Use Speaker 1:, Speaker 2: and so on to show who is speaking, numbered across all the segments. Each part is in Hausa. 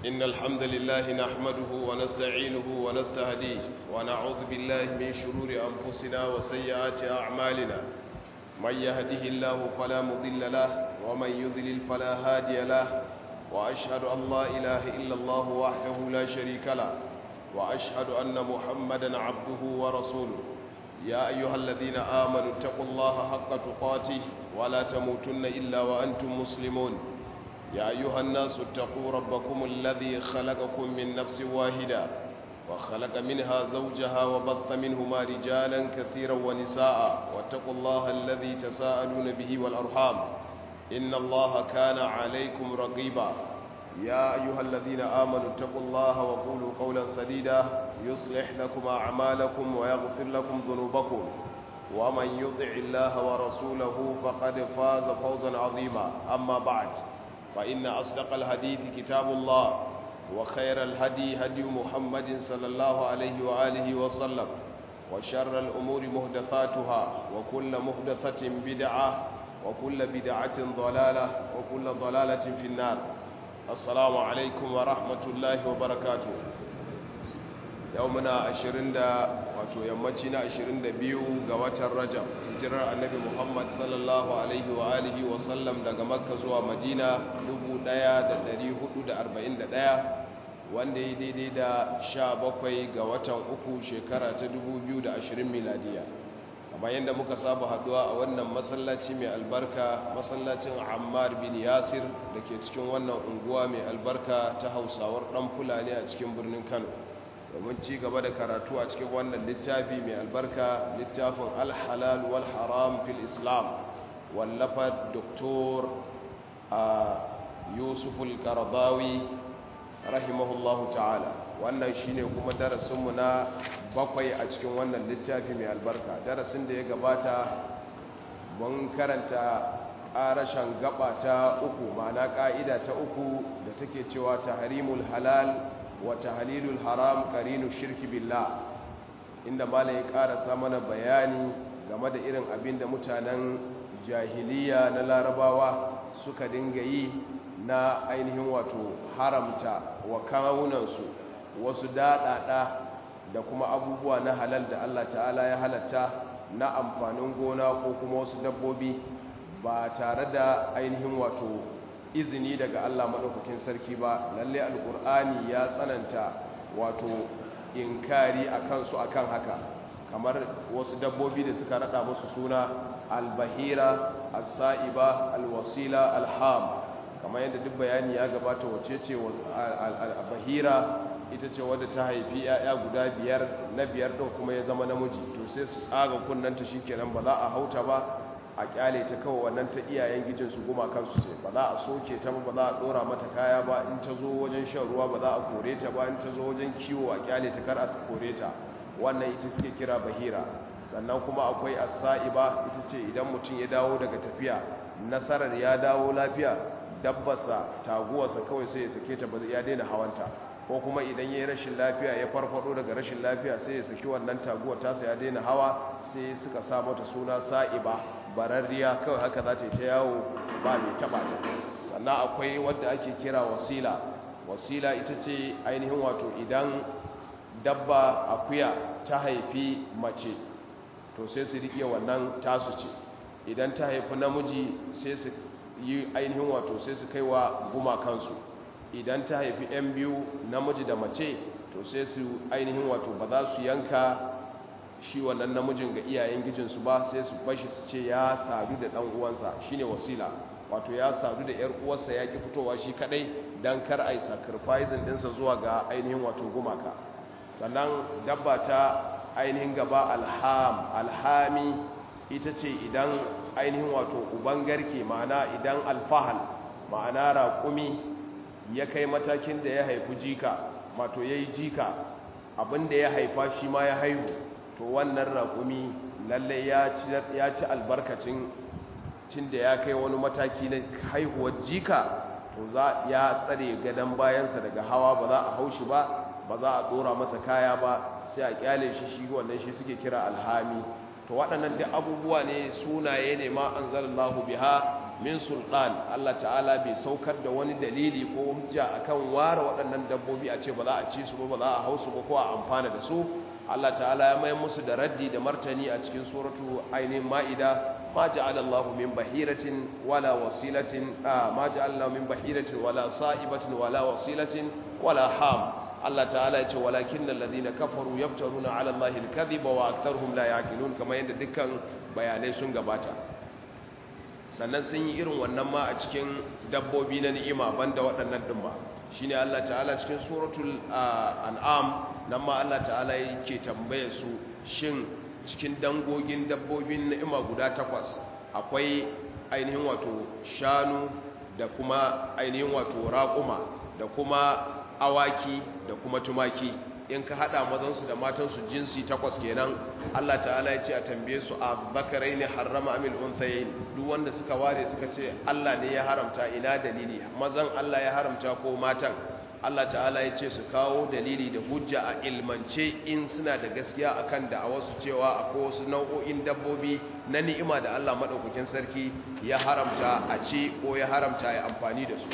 Speaker 1: إن الحمد لله نحمده ونستعينه ونستهديه ونعوذ بالله من شرور أنفسنا وسيئات أعمالنا. من يهده الله فلا مضل له ومن يضلل فلا هادي له، وأشهد أن لا إله إلا الله وحده لا شريك له، وأشهد أن محمدا عبده ورسوله. يا أيها الذين آمنوا اتقوا الله حق تقاته ولا تموتن إلا وأنتم مسلمون. يا أيها الناس اتقوا ربكم الذي خلقكم من نفس واحدة وخلق منها زوجها وبث منهما رجالا كثيرا ونساء، واتقوا الله الذي تساءلون به والأرحام إن الله كان عليكم رقيبا. يا أيها الذين آمنوا اتقوا الله وقولوا قولا سديدا يصلح لكم أعمالكم ويغفر لكم ذنوبكم، ومن يطع الله ورسوله فقد فاز فوزا عظيما. أما بعد، فإن أصدق الحديث كتاب الله، وخير الهدي هدي محمد صلى الله عليه وآله وسلم، وشر الأمور محدثاتها، وكل محدثة بدعة، وكل بدعة ضلالة، وكل ضلالة في النار. السلام عليكم ورحمة الله وبركاته. يومنا 22 ga watan Rajab, hijirar annabi Muhammad sallallahu alaihi wa alihi wa sallam daga Makka zuwa Madina 1441, wanda ya daidai da 17 ga watan uku shekara ta 2020 miladiya. Kamar yadda muka saba haduwa a wannan masallaci mai albarka, masallacin Ammar bin Yasir da ke cikin wannan unguwa mai albarka ta Hausawar Dan Fulani a cikin birnin Kano, domin ci gaba da karatu a cikin wannan littafi mai albarka, littafin al-halal wal haram fil islam, wallafar doktor Yusuf al-Qaradawi rahimahullahu ta'ala. Wannan shine kuma darasinmu na 7 a cikin wannan littafi mai albarka. Darasin da ya gabata mun karanta ƙarashen gaba ta 3, ma'ana ƙa'ida ta 3 da take cewa tahrimul halal wa tahlilul haram qarinu shirki billah, inda malai ya karasa mana bayani game da irin abin da mutanen jahiliya na larabawa suka dinga yi na ainihin wato haramta wa kawunansu wasu daɗaɗa da kuma abubuwa na halal da Allah ta'ala ya halatta na amfanin gona ko kuma wasu dabbobi ba tare da ainihin wato izini daga Allah maɗaukakin sarki ba. Lalle alƙur'ani ya tsananta wato inkari a kansu akan haka, kamar wasu dabbobi da suka raɗa musu suna albahira, as-sa'iba, alwasila, alham. Kamar yadda duk bayani ya gabata, wace ce albahira? Ita ce wadda ta haifi 'ya'ya guda 5, na 5 ɗin kuma ya zama namiji, to sai su tsaga kunnanta shikenan, ba za a hauta ba, a kyale ta kawai, wannan ta iyayen gijinsu gumakansu ce, ba za a soke ta ba za a dora mata kaya ba, in ta zo wajen shan ruwa ba za a kore ta ba, in ta zo wajen kiwo a kyale ta kar a kore ta. Wannan ita suke kira bahira. Sannan kuma akwai as-sa'iba, ita ce idan mutum ya dawo daga tafiya, nasarar ya dawo lafiya, dabbarsa taguwarsa kawai sai ya sake ta, ba ya daina hawanta. Ko kuma idan ya yi rashin lafiya, ya farfado daga rashin lafiya, sai ya saki wannan taguwar tasa ya daina hawa, sai suka sa mata suna sa'iba, bararriya, kawai haka za ta yi ta yawo ba mai taba ta. Sannan akwai wadda ake kira wasila. Wasila ita ce ainihin wato idan dabba akuya ta haifi mace, to sai su riƙe wannan tasu ce. Idan ta haifi namiji, sai su yi ainihin wato sai su kai wa gumakansu. Idan ta haifi 'yan biyu, namiji da mace, to sai su ainihin wato ba za su yanka shi wannan namijin ga iyayen gijinsu ba, sai su bashi su ce ya sadu da ɗan uwansa, shine wasila. Wato ya sadu da 'yar uwarsa, ya ki fitowa shi kadai dan kar ai sacrificing dinsa zuwa ga ainihin wato gumaka. Sannan dabba ta ainihin gaba alhami, ita ce idan ainihin wato uban garke, ma'ana idan alfahal, ma'ana raƙumi ya kai matakin da ya haifi jika, wato yayi jika, abinda ya haifa shi ma ya haihu, to wannan raƙumi lalle ya ci albarkacin cin da ya kai wani mataki na haihuwar jika, to ya tsare gadon bayansa daga hawa, ba za a haushi ba, ba za a ɗora masa kaya ba, sai a kyale shi wannan shi suke kira alhami. To waɗannan duk abubuwa ne, sunaye ne ma anzalallahu biha min sultan, Allah ta'ala bai saukar da wani dalili ko hujja akan ware waɗannan dabbobi a ce ba za a ci su ba za a hausu ba ko a amfana da su. Allah ta'ala ya mai musu da raddi da martani a cikin suratu ainihin ma'ida, ma ja'ala Allahu min bahiratin wala wasilatin ma ja'alna min bahiratin wala sa'ibatin wala wasilatin wala ham. Allah ta'ala ya ce walakinnal ladina kafaru yaftaruna 'ala Allahi al-kadhiba wa aktharuhum la ya'qilun, kamar yadda dukkan bayanai sun gabata. Sannan sun yi irin wannan ma a cikin dabbobi na ni'ima banda waɗannan ɗin ba. Shine Allah ta'ala cikin suratul an'am nan ma Allah ta'ala yake tambaye su, shin cikin dangogin dabbobin ni'ima guda 8 akwai ainihin wato shanu da kuma ainihin wato raƙuma da kuma awaki da kuma tumaki, in ka hada mazansu da matansu jinsi 8 kenan. Allah ta'ala ya ce a tambaye su a zakarai ne harrama amil unthayayn, duk wanda suka ware suka ce Allah ne ya haramta, ina dalili, mazan Allah ya haramta ko matan? Allah ta'ala ya ce su kawo dalili da hujja a ilmance in suna da gaskiya akan da'awarsu cewa akwai wasu nau'o'in dabbobi na ni'ima da Allah madaukakin sarki ya haramta a ci ko ya haramta ya amfani da su.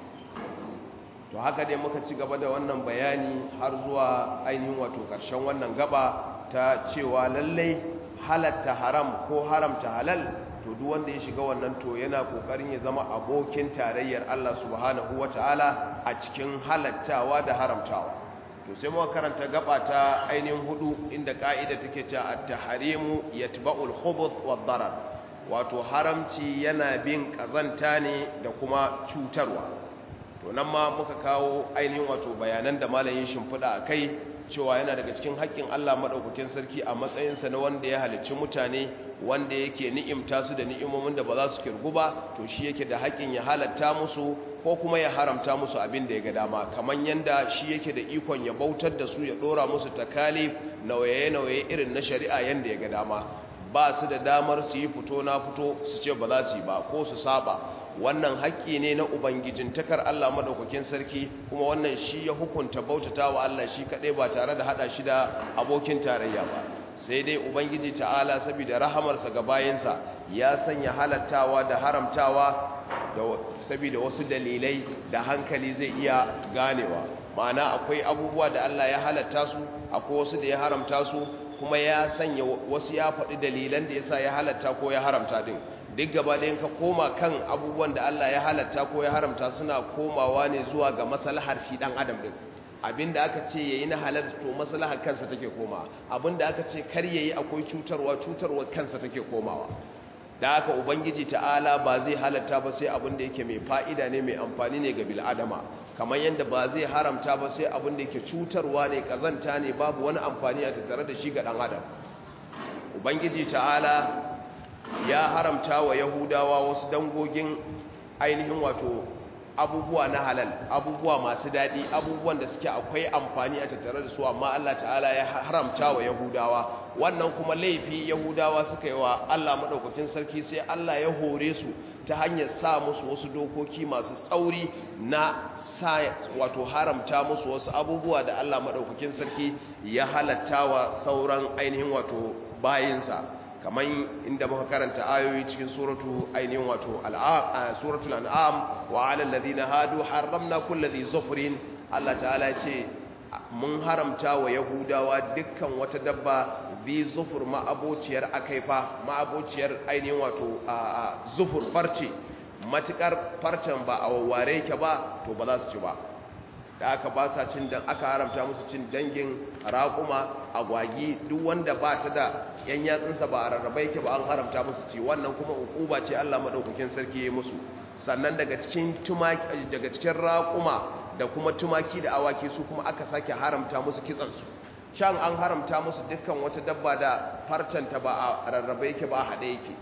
Speaker 1: To haka dai muka ci gaba da wannan bayani har zuwa ainihin wato ƙarshen wannan gaba ta cewa lallai halatta haram ko haramta halal, to duk wanda ya shiga wannan to yana kokarin ya zama abokin tarayyar Allah subhanahu wataala a cikin halattawa da haramtawa. To sai muka karanta gaba ta ainihin 4 inda ka'ida take cewa at-tahrimu yatba'ul khubuth wad-darar, wato haramci yana bin kazanta ne da kuma cutarwa. To nan ma muka kawo ainihin wato bayanan da malamin shimfiɗa a kai cewa yana daga cikin haƙƙin Allah maɗaukakin sarki a matsayinsa na wanda ya halicci mutane, wanda yake ni'imta su da ni'imomin da ba za su kirgu ba, to shi yake da haƙƙin ya halatta musu ko kuma ya haramta musu abin da ya ga dama, kamar yanda shi yake da ikon ya bautar da su, ya ɗora musu takalif nauye-nauye irin na shari'a yanda ya ga dama. Ba su da damar su yi fito na fito su ce ba za su yi ba ko su saba. Wannan haƙƙi ne na ubangijintakar Allah madaukakin sarki, kuma wannan shi ya hukunta bautata wa Allah shi kaɗai ba tare da haɗa shi da abokin tarayya ba. Sai dai ubangiji ta'ala saboda rahamarsa ga bayinsa ya sanya halattawa da haramtawa saboda wasu dalilai da hankali zai iya ganewa. Ma'ana akwai abubuwa da Allah ya halatta su, akwai wasu da ya haramta su, kuma ya sanya wasu, ya faɗi dalilan da yasa ya halatta ko ya haramta din. Duk gaba ɗayan ka koma kan abubuwan da Allah ya halatta ko ya haramta suna komawa ne zuwa ga maslahar shi ɗan adam ɗin. Abinda aka ce yayi na halal to maslahar kansa take komawa, abinda aka ce kar yayi akwai cutarwa kansa take komawa. Da haka ubangiji ta'ala ba zai halatta ba sai abinda yake mai fa'ida ne, mai amfani ne ga bil'adama, kamar yadda ba zai haramta ba sai abinda yake cutarwa ne, kazanta ne, babu wani amfani a tattare da shi ga ɗan adam. Ubangiji ta'ala ya haramta wa Yahudawa wasu dangogin ainihin wato abubuwa na halal, abubuwa masu daɗi, abubuwan da suke akwai amfani a tattare da su, amma Allah ta'ala ya haramta wa Yahudawa. Wannan kuma laifi Yahudawa suka yi wa Allah maɗaukakin sarki, sai Allah ya hore su ta hanyar sa musu wasu dokoki masu tsauri na sa wato haramta musu wasu abubuwa da Allah maɗaukakin sarki ya halatta wa sauran ainihin wato bayinsa. kamar inda muka karanta ayoyi cikin suratu ainihin wato suratul an'am wa 'alal ladina hadu harramna kulli dhi zufrin. Allah ta'ala ya ce mun haramta wa Yahudawa dukkan wata dabba dhi zufur, ma'abociyar akaifa, ma'abociyar ainihin wato zufur farce, matukar farcen ba a wawware yake ba to ba za su ci ba. Da aka ba sa cin, aka haramta musu cin dangin raƙuma, agwagi, duk wanda ba ta da yan yatsunsa ba a rarraba yake ba an haramta musu ci. Wannan kuma ukuba ce Allah madaukakin sarki ya musu. Sannan daga cikin tumaki, daga cikin raƙuma da kuma tumaki da awaki, su kuma aka sake haramta musu kitsan su. Can an haramta musu dukkan wata dabba da farcenta ba a rarraba yake ba a haɗe yake,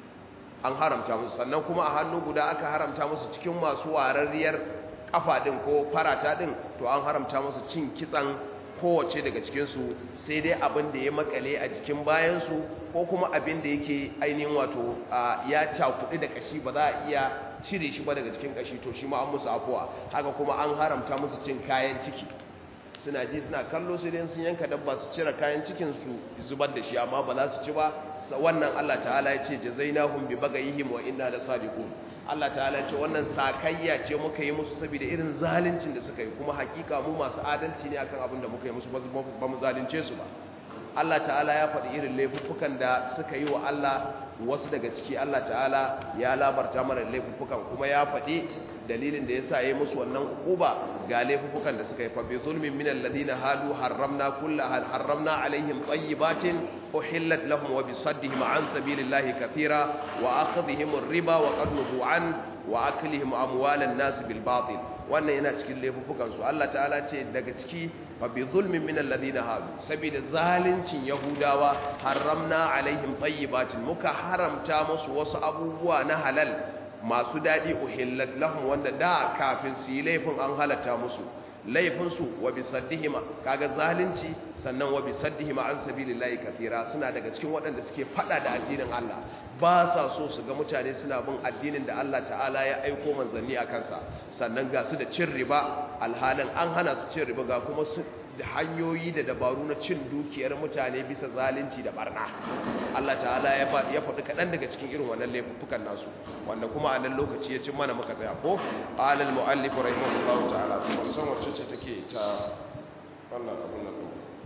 Speaker 1: an haramta musu. Sannan kuma a hannu guda aka haramta musu cikin masu wararriyar kafa din ko farata din, to an haramta musu cin kitsan kowace daga cikinsu, sai dai abin da ya makale a jikin bayansu ko kuma abin da yake ainihin wato ya cakuɗi da kashi, ba za a iya cire shi ba daga cikin kashi, to shi ma an musu afuwa. Haka kuma an haramta musu cin kayan ciki, suna ji suna kallo sai dai sun yanka dabba su cire kayan cikin su zubar da shi, amma ba za su ci ba wannan Allah ta'ala ya ce jazainahum bi bagayhim wa inna lasadiqun Allah ta'ala ya ce wannan sakayya ce muka yi musu saboda irin zaluncin da suka yi kuma hakika mu masu adalci ne akan abin da muka yi musu ba mu zalunce su ba Allah ta'ala ya faɗi irin laifuffukan da suka yi wa Allah wasu daga ciki Allah ta'ala ya labarta mana laifuffukan kuma ya faɗi dalilin da yasa yayi musu wannan ukuba ga laifuffukan da suka yi fa bi zulmin min alladhina hadu harramna alaihim tayyibatin uhillat lahum wa bi saddihim an sabilillahi kathira wa akhdhihim ar-riba wa qadnuhu an wa aklihim amwalan nas bil batil wannan yana cikin laifuffukan su Allah ta'ala ce daga ciki fa bi zulmin min alladhina hadu saboda zalincin yahudawa harramna alaihim tayyibatin muka haramta musu wasu abubuwa na halal masu dadi uhillat lahum wanda da kafin su yi laifin an halatta musu laifin su wa bi saddihim kaga zalunci sannan wa bi saddihim an sabilillahi kathira suna daga cikin waɗanda suke fada da addinin Allah ba sa so su ga mutane suna bin addinin da Allah ta'ala ya aiko manzanni a kansa sannan ga su da cin riba alhalin an hana su cin riba ga kuma su da hanyoyi da dabaru na cin dukiyar mutane bisa zalunci da barna Allah ta'ala ya faɗi kaɗan daga cikin irin wannan laifukan nasu wanda kuma a nan lokaci ya cin mana muka tsaya ko alal mu'allif rahimahullahu ta'ala ban san wacce ce take ta wannan abun nan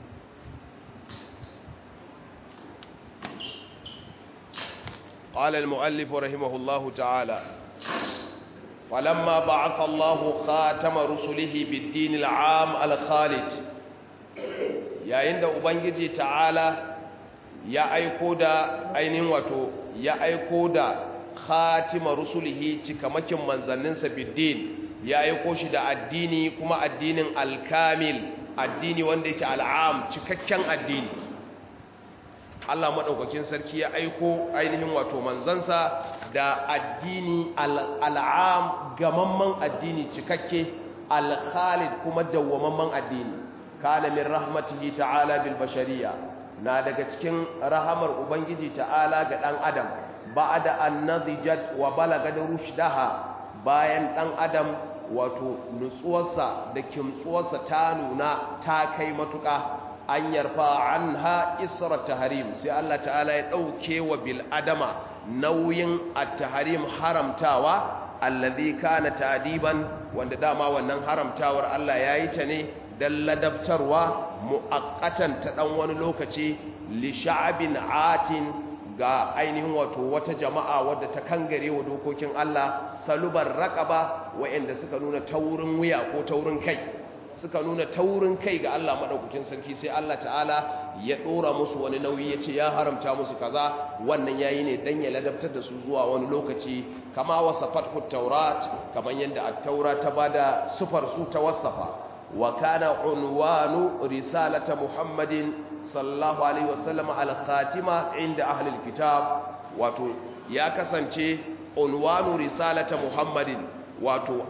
Speaker 1: قال المؤلف رحمه الله تعالى فلما بعث الله خاتم رسله بالدين العام الخالد yayin da ubangiji ta'ala ya aiko da ainihin wato ya aiko da khatima rusulihi cikamakin manzanninsa biddin ya aiko shi da addini kuma addinin alkamil addini wanda yake al'am cikakken addini Allah maɗaukakin sarki ya aiko ainihin wato manzansa da addini al'am gamamman addini cikakke al-khalid kuma dawwamamman addini kana min rahmatihi ta'ala bil bashariya na daga cikin rahamar ubangiji ta'ala ga dan adam ba'da an nadijat wa balagat rushdaha bayan dan adam wato nutsuwarsa da kimtsuwarsa ta nuna ta kai matuƙa an yarfa anha isra tahrim sai Allah ta'ala ya dauke wa bil adama nauyin at-tahrim haramtawa alladhi kana ta'diban wanda dama wannan haramtawar Allah yayi ta ne dan ladabtarwa muaqqatan ta dan wani lokaci li sha'bin atin ga ainihin wato wata jama'a wadda ta kangare wa dokokin Allah salubar raqaba wa'anda suka nuna taurin wuya ko taurin kai suka nuna taurin kai ga Allah madaukakin sarki sai Allah ta'ala ya dora musu wani nauyi yace ya haramta musu kaza wannan yayi ne dan ya ladabtar da su zuwa wani lokaci kama wasafatu taurat kaman yanda at-taura ta bada sifar su ta wasafa wa kana unwanu risalata muhammadin sallallahu alaihi wasallam al-khatima inda ahli al-kitab wato ya kasance unwanu risalata muhammadin wato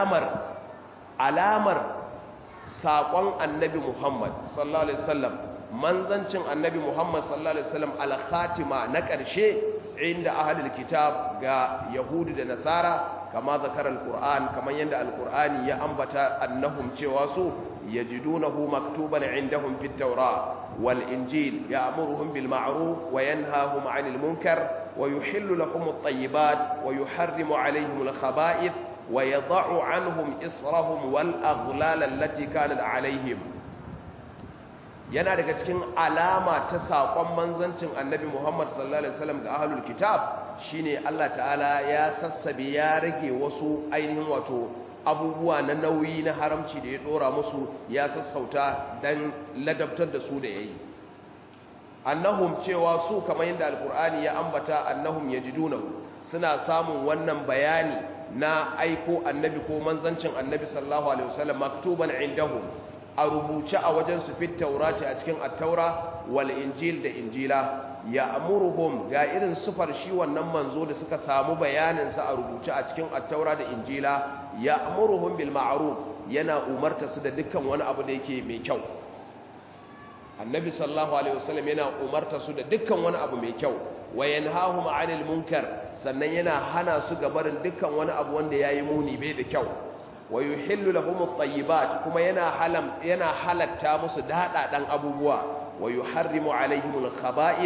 Speaker 1: alamar saƙon annabi Muhammad sallallahu alaihi wasallam manzancin annabi Muhammad sallallahu alaihi wasallam al-khatima na ƙarshe inda ahlul kitab ga yahudi da nasara kama zakara al-qur'an kaman yanda al-qur'ani ya ambata annahum cewa su yajidunahu maktuban indahum fit tawra wal injil ya'muruhum bil ma'ruf wa yanhahum 'anil munkar wa yuhillu lahum at-tayyibat wa yuharrimu 'alayhim al-khaba'ith ويضع عنهم إصرهم والأغلال التي كانت عليهم yana daga cikin alama ta saƙon manzancin annabi Muhammad sallallahu alaihi wasallam ga ahlul kitab shine Allah ta'ala ya sassabe ya rage wasu ainihin wato abubuwa na nauyi na haramci da ya dora musu ya sassauta dan ladabtar da su da yayi annahum cewa su kamar yadda alqur'ani ya ambata annahum yajidunahu suna samun wannan bayani na aiko annabi ko manzancin annabi sallallahu alaihi wasallam maktuban indahum a rubuce a wajen su fit taurati a cikin at-taura wal injil da injila ya amuruhum ga irin sufar shi wannan manzo da suka samu bayanin sa a rubuce a cikin at-taura da injila ya amuruhum bil ma'ruf yana umarta su da dukkan wani abu da yake mai kyau annabi sallallahu alaihi wasallam yana umarta su da dukkan wani abu mai kyau wa yanhahum 'anil munkar sannan yana hana su gabarin dukkan wani abu wanda yayi muni bai da kyau wa yuhillu lahum at-tayyibat kuma yana halatta musu dadadan abubuwa wa yuharrimu alaihim al-khaba'ith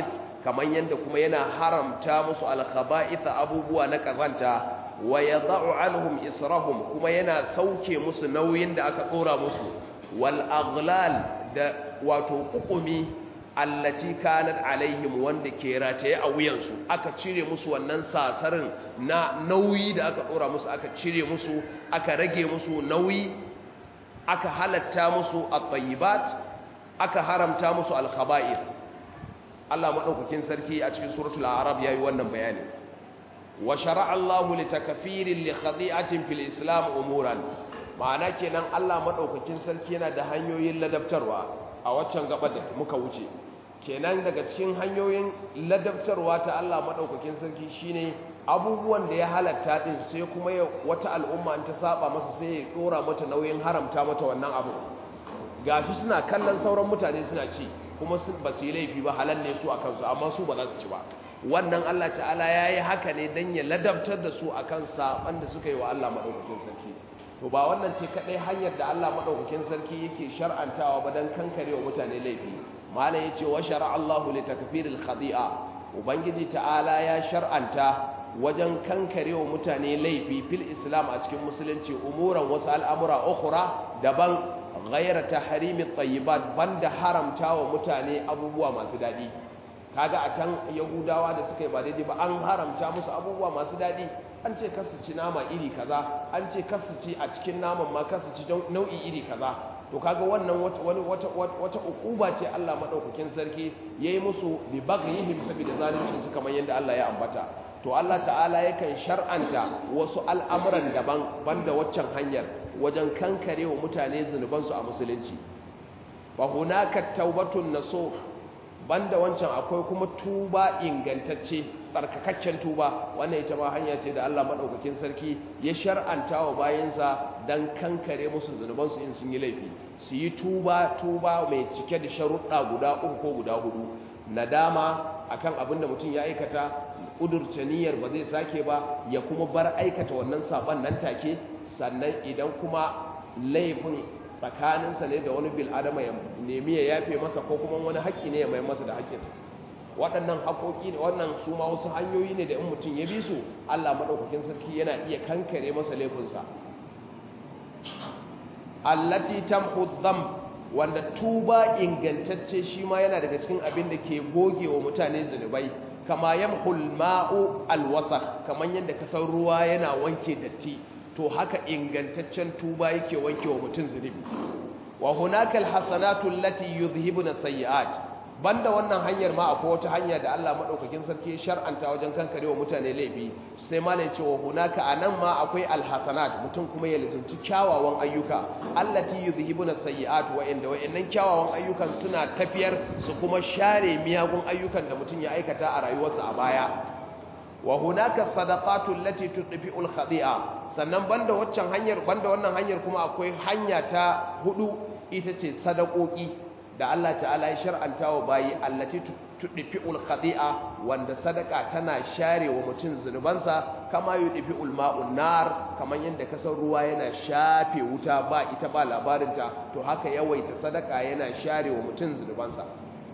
Speaker 1: kamar yanda kuma yana haramta musu al-khaba'itha abubuwa na kazanta wa yadh'u anhum israhum kuma yana sauke musu nauyin da aka dora musu wal aghlal da wato hukumi allati kanat alaihim wanda ke rataye a wuyansu aka cire musu wannan sasarin na nauyi da aka dora musu aka cire musu aka rage musu nauyi aka halatta musu at-tayyibat aka haramta musu al-khaba'ith Allah madaukakin sarki a cikin suratul a'raf yayi wannan bayani wa shar'a Allahu litakfirin li khadi'atin fil islam umuran ma'ana kenan Allah madaukakin sarki yana da hanyoyin ladabtarwa a waccan gaba da muka wuce kenan daga cikin hanyoyin ladabtarwa ta Allah madaukakin sarki shine abubuwan da ya halatta din sai kuma wata al'umma in ta saba masa sai ya dora mata nauyin haramta mata wannan abu gashi suna kallon sauran mutane suna ci kuma ba su yi laifi ba halal ne su a kansu amma su ba za su ci ba wannan Allah ta'ala ya yi haka ne don ya ladabtar da su akan saban da suka yi wa Allah madaukakin sarki to ba wannan ce kadai hanyar da Allah madaukakin sarki yake shar'antawa ba dan kankarewa mutane laifi malam yace wa shar'a Allahu li takfiril khadi'a ubangiji ta'ala ya shar'anta wajen kankarewa mutane laifi fil islam a cikin musulunci umuran wasu al'amura ukhra daban ghayra tahrimit tayyibat banda haramtawa mutane abubuwa masu dadi kaga a can yahudawa da suka yi ba daidai ba an haramta musu abubuwa masu dadi an ce kasu ci nama iri kaza an ce kasu ci a cikin naman ma kasu ci nau'i iri kaza to kaga wannan wata ukuba ce Allah madaukakin sarki yayi musu bi baghihim saboda zalunci su kamar yadda Allah ya ambata to Allah ta'ala yakan shar'anta wasu al'amuran daban banda waccan hanyar wajen kankarewa mutane zunubansu a musulunci fa hunaka taubatun nasuh banda wancan akwai kuma tuba ingantacce tsarkakaccen tuba wannan ita ma hanya ce da Allah madaukakin sarki ya shar'anta wa bayinsa dan kankare musu zunubansu in sun yi laifi su yi tuba mai cike da sharuɗa guda uku ko guda hudu nadama akan abin da mutum ya aikata kudurce niyyar ba zai sake ba ya kuma bar aikata wannan saban nan take sannan idan kuma laifin tsakaninsa ne da wani bil'adama ya nemi ya yafe masa ko kuma wani haƙƙi ne ya mai masa da haƙƙinsa waɗannan haƙoƙi ne wannan su ma wasu hanyoyi ne da in mutum ya bi su Allah maɗaukakin sarki yana iya kankare masa laifinsa allati tamhu dhanb wanda tuba ingantacce shi ma yana daga cikin abin da ke goge wa mutane zunubai kama yamhul ma'u alwasakh kaman yadda kasar ruwa yana wanke datti to haka ingantaccen tuba yake wanke wa mutum zunubi wa hunaka alhasanatu allati yuzhibuna sayyi'at banda wannan hanyar ma akwai wata hanya da Allah madaukakin sarki ya shar'anta wajen kankarewa mutane laifi sai malai ce wa hunaka anan ma akwai alhasanat mutum kuma ya lizinci kyawawan ayyuka allati yuzhibuna sayyi'at wa inda wa'annan kyawawan ayyukan suna tafiyar su kuma share miyagun ayyukan da mutum ya aikata a rayuwarsa a baya wa hunaka sadaqatu allati tudfi'ul khadi'a sannan banda wannan hanyar kuma akwai hanya ta hudu ita ce sadakoki da Allah ta'ala ya shar'anta wa bayi allati tudfi'ul khadi'a wanda sadaka tana share wa mutum zunubansa kama yudfi'ul ma'un nar kaman yanda kasar ruwa yana shafe wuta ba ita ba labarinta to haka yawaita sadaka yana share wa mutum zunubansa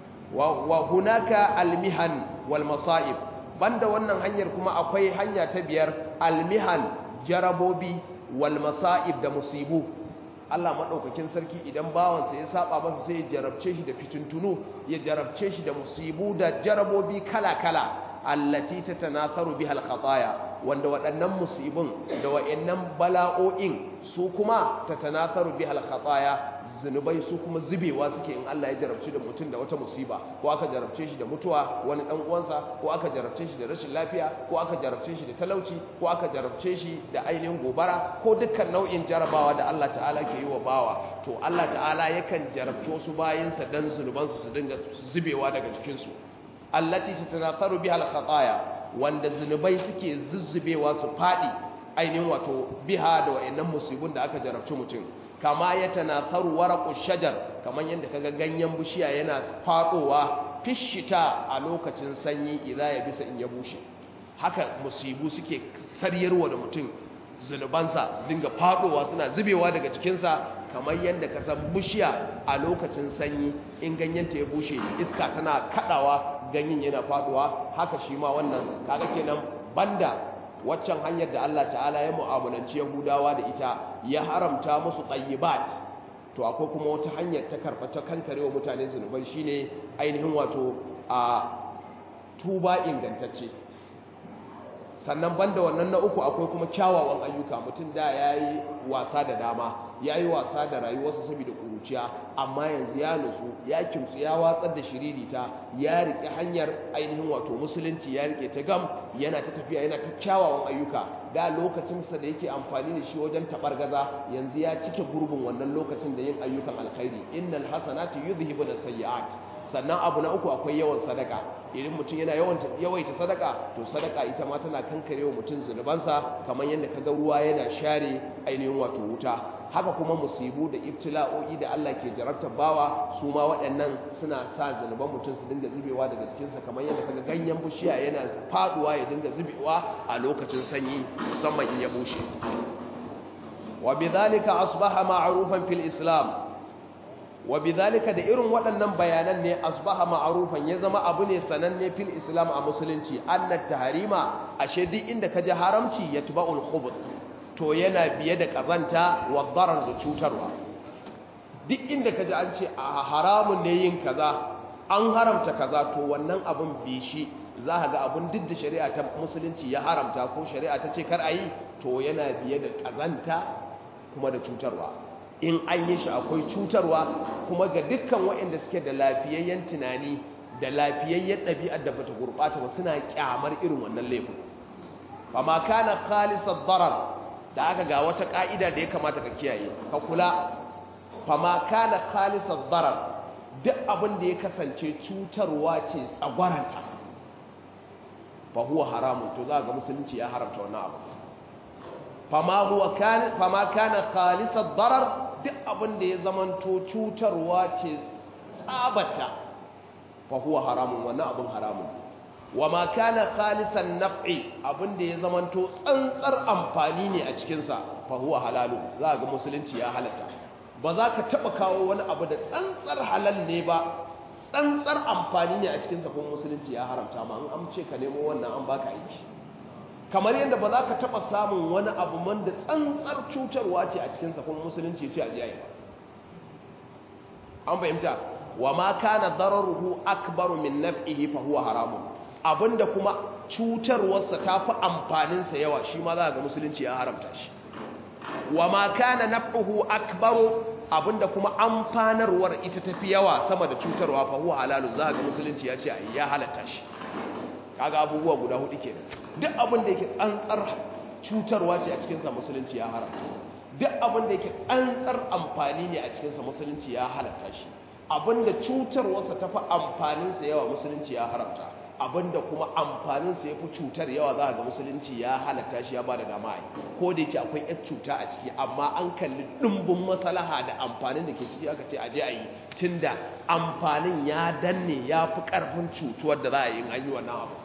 Speaker 1: wa hunaka almihan wal masa'ib banda wannan hanyar kuma akwai hanya ta biyar almihan jarabobi wal masa'ib da musibu Allah madaukakin sarki idan bawansa ya saba masa sai ya jarabce shi da fitintunu ya jarabce shi da musibu da jarabobi kala-kala allati tatanasaru biha al-khataya wanda waɗannan musibin da waɗannan bala'o'in su kuma tatanasaru biha al-khataya zunubai su kuma zubewa suke in Allah ya jarabce da mutum da wata musiba ko aka jarabce shi da mutuwa wani dan uwansa ko aka jarabce shi da rashin lafiya ko aka jarabce shi da talauci ko aka jarabce shi da ainihin gobara ko dukkan nau'in jarabawa da Allah ta'ala ke yi wa bawa to Allah ta'ala yakan jarabce su bayinsa dan zunubansu su dinga zubewa daga jikinsu allati tatanasaru biha al-khataya wanda zunubai suke zuzzubewa su fadi ainihin wato biha da wayannan musibun da aka jarabce mutum kama ya tanasaru waraqu shajar kaman yadda kaga ganyen bishiya yana fadowa fishita a lokacin sanyi idza ya bisa in ya bushe haka musibu suke saryarwa da mutum zunubansa su dinga fadowa suna zubewa daga cikinsa kamar yadda ka san bishiya a lokacin sanyi in ganyenta ya bushe iska tana kadawa ganyen yana faduwa, haka shi ma wannan kaga kenan banda waccan hanyar da Allah ta'ala ya mu'amalanci Yahudawa da ita ya haramta musu tayyibat, to akwai kuma wata hanyar ta karɓata kankarewa mutane zunubai shine ainihin wato a tuba ingantacce. Sannan banda wannan na uku akwai kuma kyawawan ayyuka. Mutum da yayi wasa da dama, yayi wasa da rayuwarsa saboda kuruciya, amma yanzu ya nutsu, ya kimtsu, ya watsar da shiririta, ya rike hanyar ainihin wato musulunci, ya rike ta gam, yana ta tafiya, yana ta kyawawan ayyuka. Da lokacinsa da yake amfani da shi wajen tabargaza, yanzu ya cike gurbin wannan lokacin da yin ayyukan alkhairi. Innal hasanatu yudhhibuna sayyi'at. Sannan abu na uku akwai yawan sadaka. Idan mutum yana yawaita sadaka, to sadaka ita ma tana kankarewa mutum zunubansa, kamar yadda kaga ruwa yana share ainihin wato wuta. Haka kuma musibu da ibtila'o'i da Allah ke jarabtar bawa, su ma waɗannan suna sa zunuban mutum su dinga zubewa daga cikinsa, kamar yadda kaga ganyen bishiya yana faduwa ya dinga zubewa a lokacin sanyi, musamman in ya bushe. Wa bidhalika asbaha ma'rufan fil islam. Wa bidhalika, da irin waɗannan bayanan ne asbaha ma'rufan, ya zama abu ne sananne fil islam a musulunci, annat tahrima, ashe duk inda kaje haramci yatba'ul khubuth, to yana biye da kazanta wa darar da cutarwa. Duk inda kaje an ce a haramun ne yin kaza, an haramta kaza, to wannan abun bishi za ka ga abun duk da shari'a ta musulunci ya haramta ko shari'a ta ce kar a yi, to yana biye da kazanta kuma da cutarwa. In an yi shi akwai cutarwa, kuma ga dukkan waɗanda suke da lafiyayyen tunani da lafiyayyen ɗabi'ar da bata gurɓata ba, suna kyamar irin wannan laifin. Fama kana khalisad darar, da aka ga wata ƙa'ida da ya kamata ka kiyaye, ka kula. Fama kana khalisad darar, duk abin da ya kasance cutarwa ce tsagwaranta, fa huwa haramun, to za ga musulunci ya haramta wannan abu. Fama kana khalisad darar, duk abin da ya zamanto cutarwa ce tsabata, fa huwa haramun, wannan abin haramun. Wa ma kana khalisan naf'i, abin da ya zamanto tsantsar amfani ne a cikinsa, fa huwa halalu, za ga musulunci ya halatta. Ba za ka taɓa kawo wani abu da tsantsar halal ne ba, tsantsar amfani ne a cikinsa, kuma musulunci ya haramta ma. An amce ka nemo wannan, an baka aiki. Kamar yadda ba za ka taɓa samun wani abu man da tsantsar cutarwa ce a cikinsa, kuma musulunci ce a jiyayi ba. An fahimta? Wa ma kana dararuhu akbaru min naf'ihi fa huwa haramun. Abinda kuma cutarwarsa ta fi amfaninsa yawa, shi ma za ga musulunci ya haramta shi. Wa ma kana naf'uhu akbaru, abinda kuma amfanarwar ita tafi yawa sama da cutarwa, fa huwa halalu, za ga musulunci ya ce ya halatta shi. Kaga abubuwa guda hudu kenan. Duk abin da yake tsantsar cutarwa ce a cikinsa, musulunci ya haramta. Duk abin da yake tsantsar amfani ne a cikinsa, musulunci ya halatta shi. Abin da cutarwarsa ta fi amfaninsa yawa, musulunci ya haramta. Abin da kuma amfaninsa ya fi cutar yawa, za ga musulunci ya halatta shi, ya ba da dama. Ko da yake akwai yar cuta a ciki, amma an kalli ɗumbin maslaha da amfanin da ke ciki, aka ce a je a yi, tunda amfanin ya danne, ya fi ƙarfin cutuwar da za a yi in an yi wannan abu.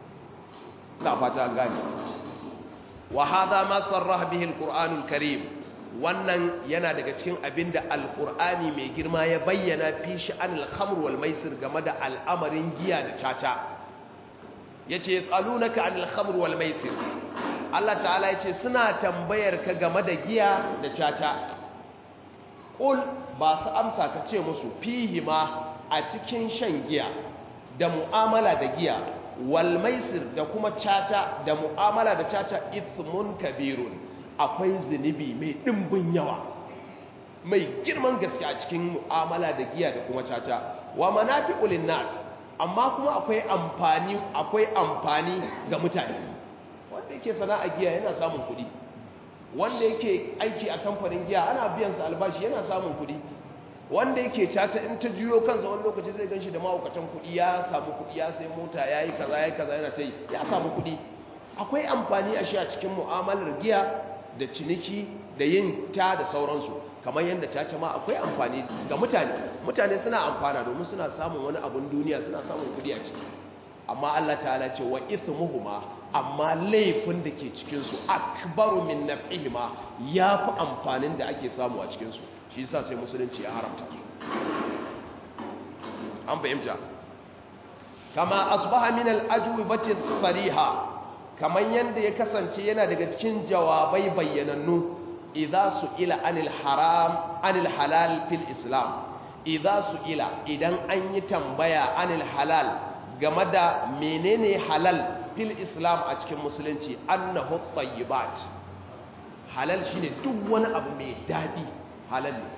Speaker 1: Ta fata gani. Wa hadha ma sarraha bihi alqur'anul karim, wannan yana daga cikin abinda alqur'ani mai girma ya bayyana fi sha'anil khamr wal maisir, game da al'amarin giya da caca. Yace yasalunaka anil khamr wal maisir, Allah ta'ala yace suna tambayar ka game da giya da caca. Qul, ba su amsa ka ce musu, fihi ma, a cikin shan giya da mu'amala da giya, wal maisir da kuma caca da mu'amala da caca, ithmun kabirun, akwai zunubi mai dimbin yawa, mai girman gaske a cikin mu'amala da giya da kuma caca. Wa manafi'u linnas, amma kuma akwai amfani ga mutane. Wanda yake sana'a giya yana samun kuɗi, wanda yake aiki a kamfanin giya ana biyan sa albashi, yana samun kuɗi. Wanda yake caca, in ta juyo kansa wani lokaci zai ganshi da ma'aukatan kuɗi, ya samu kuɗi, ya sai mota, ya yi kaza yana ta yi, ya samu kuɗi. Akwai amfani a shi a cikin mu'amalar giya da ciniki da yin ta da sauransu, kamar yadda caca ma akwai amfani ga mutane suna amfana domin suna samun wani abun duniya, suna samun kuɗi a ciki. Amma Allah ta'ala ce wa ithmuhuma, amma laifin da ke cikinsu akbaru min naf'ihima, ya fi amfanin da ake samu a cikinsu. Shi yasa sai musulunci ya haramta su. An fahimta. kama asbaha min al-ajwibati sariha kaman yanda ya kasance yana daga cikin jawabai bayyanannu idza su'ila anil halal fil islam idza su'ila idan an yi tambaya anil halal game da menene halal fil islam a cikin musulunci annahu tayyibat halal shine duk wani abu mai dadi halal ne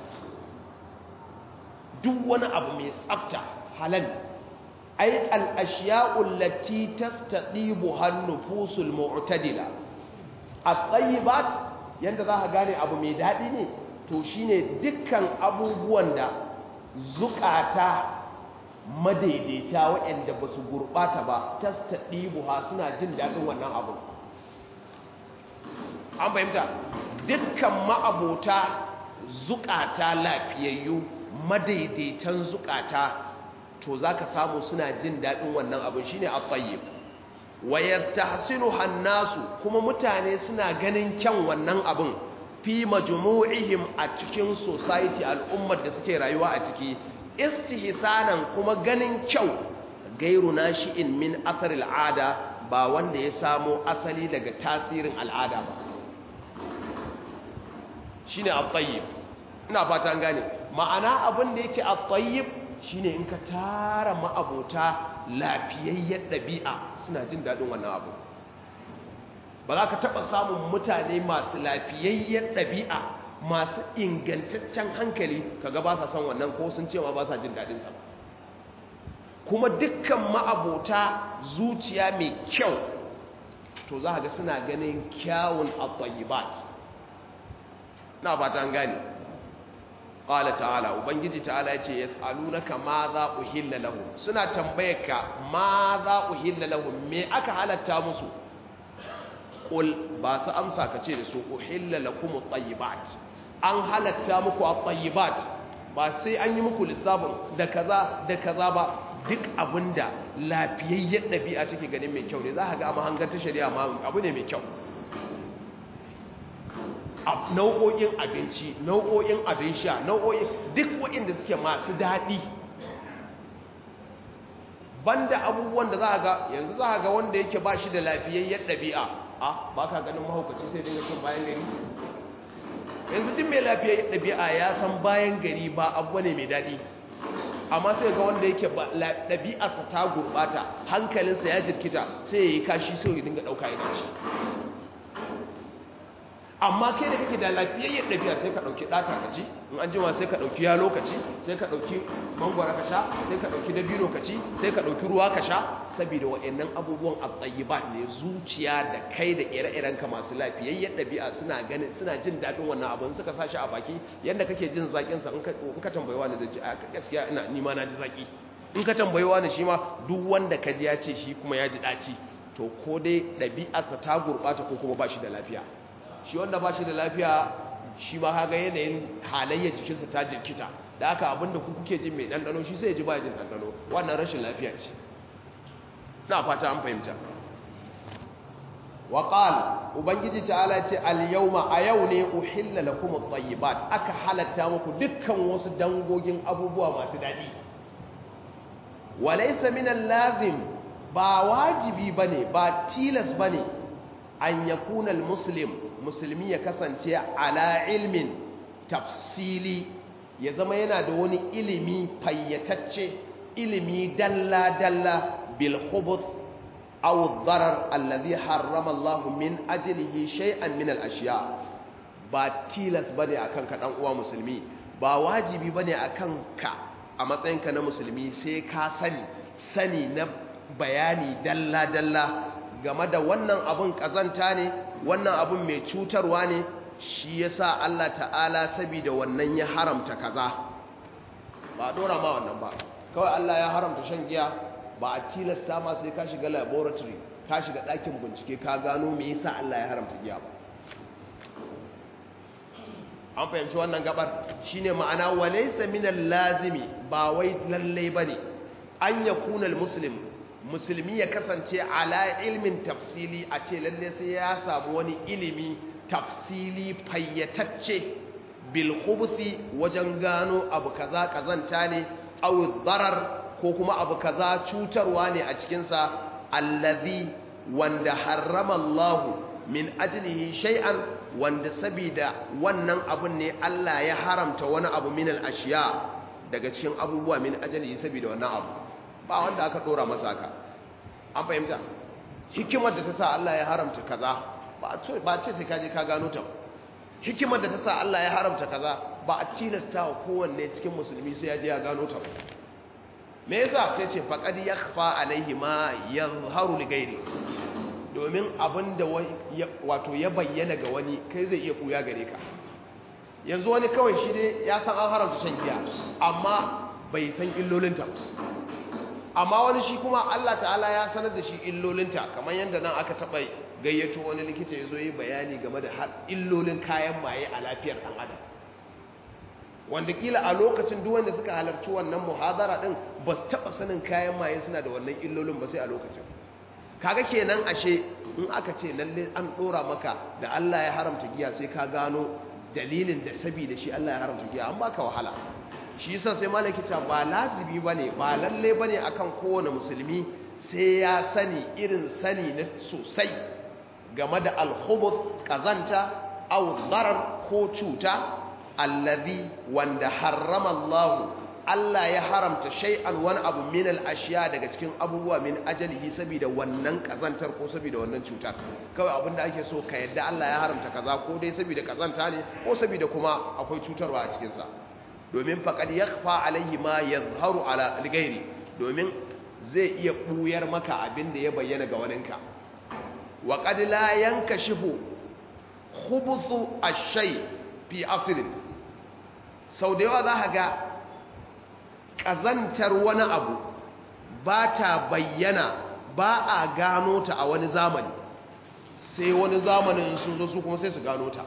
Speaker 1: duk wani abu mai tsafta halal ay al ashiya'u allati tastadibu han nufusul mu'tadila at-tayyibat yanda za ka gane abu mai dadi ne to shine dukkan abubuwan da zukata madaidaita waɗanda ba su gurɓata ba tastadibuha suna jin daɗin wannan abu an fahimta dukkan ma'abota zukata lafiyayyu madaidaitan zukata to zaka samu suna jin daɗin wannan abu shine at-tayyib wa yastahsinuha an-nasu kuma mutane suna ganin kyan wannan abun fi majmu'ihim a cikin society al'ummar da suke rayuwa a ciki istihsanan kuma ganin kyau gairu nashi'in min athar al'ada ba wanda ya samo asali daga tasirin al'ada ba shine at-tayyib ina fata an gane ma'ana abin da yake at-tayyib shine in ka tara ma'abota lafiyayyen dabi'a suna jin dadin wannan abu ba za ka taba samun mutane masu lafiyayyen dabi'a masu ingantaccen hankali kaga ba sa son wannan ko sun cewa ba sa jin dadin sa kuma dukkan ma'abota zuciya mai kyau to za ga suna ganin kyawun at-tayyibat na fata an gane qala ta'ala ubangiji ta'ala yace yas'alunaka ma za uhilla lahum suna tambayarka ma za uhilla lahum me aka halatta musu qul ba su amsa kace da su uhilla lakum at-tayyibat an halatta muku at-tayyibat ba sai an yi muku lissafin da kaza ba duk abinda lafiyayyen dabi'a take ganin mai kyau ne za ka ga amma hangar ta shari'a ma abu ne mai kyau nau'o'in abinci nau'o'in abin sha nau'o'in duk waɗanda suke masu daɗi banda abubuwan da za ga yanzu za ga wanda yake ba shi da lafiyayyen ɗabi'a ba ka ganin mahaukaci sai dinga cin bayan gari yanzu duk mai lafiyayyen ɗabi'a ya san bayan gari ba abu ne mai daɗi amma sai ga wanda yake ɗabi'arsa ta gurɓata hankalinsa ya jirkita sai ya yi kashi sai ya dinga ɗauka ya kashi amma kai da kake da lafiyayyen ɗabi'a sai ka ɗauki ɗata ka ci in an jima sai ka ɗauki yalo ka ci sai ka ɗauki mangwara ka sha sai ka ɗauki dabino ka ci sai ka ɗauki ruwa ka sha saboda waɗannan abubuwan at-tayyibat ne zuciya da kai da ire-iren ka masu lafiyayyen ɗabi'a suna ganin suna jin daɗin wannan abin suka sa shi a baki yanda kake jin zaƙin sa in ka tambayi wani zai ce a gaskiya ina ni ma na ji zaƙi in ka tambayi wani shi ma duk wanda ka ji ya ce shi kuma ya ji ɗaci to ko dai ɗabi'arsa ta gurɓata ko kuma ba shi da lafiya shi wanda ba shi da lafiya shi ma haga yanayin halayyar jikinsa ta jirkita da aka abinda ku kuke jin mai ɗanɗano shi sai ya ji ba jin ɗanɗano wannan rashin lafiya ce na fata an fahimta waƙal ubangiji ta'ala ce al-yawma a yau ne uhilla lakum at-tayyibat aka halatta muku dukkan wasu dangogin abubuwa masu daɗi walaysa min al-lazim ba wajibi bane ba tilas bane an yakuna al-muslim musulmi ya kasance ala ilmin tafsili ya zama yana da wani ilimi fayyatacce ilimi dalla-dalla bil khubuth aw darar alladhi harrama Allah min ajlihi shay'an min al-ashya ba tilas bane akan ka dan uwa musulmi ba wajibi bane akan ka a matsayinka na musulmi sai ka sani na bayani dalla-dalla game da wannan abun kazanta ne wannan abun mai cutarwa ne shi yasa Allah ta'ala saboda wannan ya haramta kaza ba dora ma wannan ba kawai Allah ya haramta shan giya ba a tilasta ma sai ka shiga laboratory ka shiga ɗakin bincike ka gano me yasa Allah ya haramta giya ba an fahimci wannan gabar shine ma'ana walaysa minal lazimi ba wai lalle bane an yakuna al-muslim musulmi ya kasance ala ilmin tafsili a ce lalle sai ya samu wani ilimi tafsili fayyatacce bil khubuthi wajen gano abu kaza kazanta ne aw darar ko kuma abu kaza cutarwa ne a cikinsa allazi wanda harrama Allah min ajlihi shay'an wanda sabida wannan abun ne Allah ya haramta wani abu min al-ashiya daga cikin abubuwa min ajlihi sabida wannan abu ba wanda aka dora masa haka an fahimta hikimar da ta sa Allah ya haramta kaza ba ce sai kaje ka gano ta hikimar da ta sa Allah ya haramta kaza ba a tilasta wa kowanne cikin musulmi sai ya je ya gano ta me yasa sai ce faqad yakhfa alaihi ma yazharu li ghairi domin abinda wato ya bayyana ga wani kai zai iya kuya gare ka yanzu wani kawai shi ne ya san an haramta shan giya amma bai san illolinta amma wani shi kuma Allah ta'ala ya sanar da shi illolinta kamar yadda nan aka taɓa gayyato wani likita ya zo yi bayani game da illolin kayan maye a lafiyar ɗan adam wanda kila a lokacin duk wanda suka halarci wannan muhadara ɗin ba su taɓa sanin kayan maye suna da wannan illolin ba sai a lokacin kaga kenan ashe in aka ce lalle an ɗora maka da Allah ya haramta giya sai ka gano dalilin da saboda shi Allah ya haramta giya an baka wahala shi yasa sai malaki ta ba lazibi bane ba lalle bane akan kowane musulmi sai ya sani irin sani na sosai game da al-khubuth kazanta aw darar ko cuta allazi wanda harrama Allah ya haramta shay'an wani abu min al-ashiya daga cikin abubuwa min ajalihi saboda wannan kazantar ko saboda wannan cuta kawai abinda ake so ka yadda Allah ya haramta kaza ko dai saboda kazanta ne ko saboda kuma akwai cutarwa a cikin sa domin faqad yakhfa alaihi ma yazharu ala al-ghairi domin zai iya buyar maka abinda ya bayyana ga waninka wa qad la yankashifu khubuthu ash-shay fi asrin sau da yawa za ka ga ƙazantar wani abu ba ta bayyana ba a gano ta a wani zamani sai wani zamanin sun zo su kuma sai su gano ta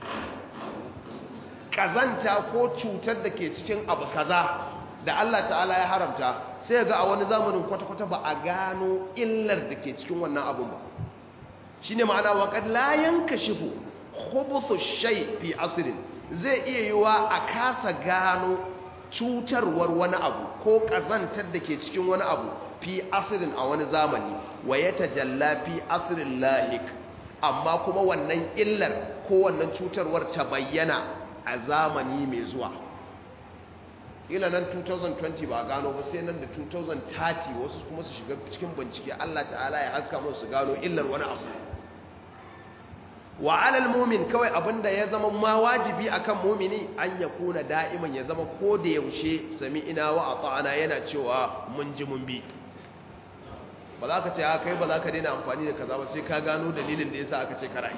Speaker 1: ƙazanta ko cutar da ke cikin abu kaza da Allah ta'ala ya haramta sai ga a wani zamanin kwata-kwata ba a gano illar da ke cikin wannan abun ba shi ne ma'ana waƙad layan kashifu khubuthu shay fi asirin zai iya yiwa a kasa gano cutarwar wani abu ko ƙazantar da ke cikin wani abu fi asirin a wani zamani wa ya tajalla fi asirin lahik amma kuma wannan illar ko wannan cutarwar ta bayyana a zamani mai zuwa ila nan 2020 ba gano ba sai nan da 2030 wasu kuma su shiga cikin bincike Allah ta'ala ya haska musu su gano illar wani abu wa alal mumin kawai abinda ya zama ma wajibi akan mumini an ya kuna da'iman ya zama ko da yaushe sami'ina wa ata'ana yana cewa mun ji mun bi ba za ka ce kai ba za ka daina amfani da kaza ba sai ka gano dalilin da yasa aka ce karai